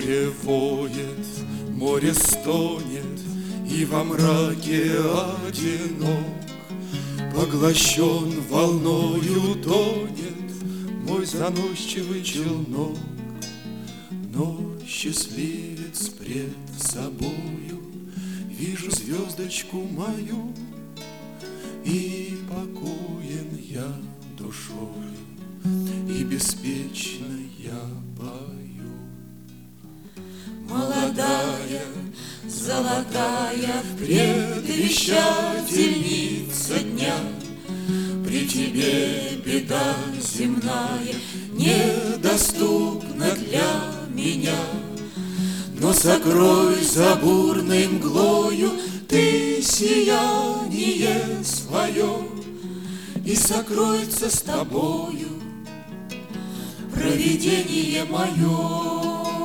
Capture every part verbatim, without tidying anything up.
Море воет, море стонет, и во мраке одинок. Поглощен волною тонет мой заносчивый челнок. Но счастливец пред собою вижу звездочку мою, и покоен я душою, и беспечно я пою. Молодая, золотая предвещательница дня, при тебе беда земная недоступна для меня. Но сокрой за бурной мглою ты сияние свое, и сокроется с тобою провидение мое.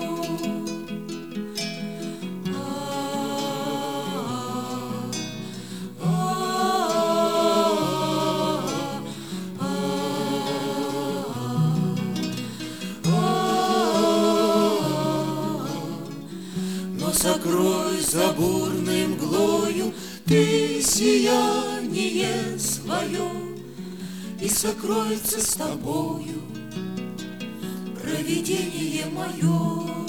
Сокрой за бурной мглою ты сияние свое, и сокроется с тобою провидение мое.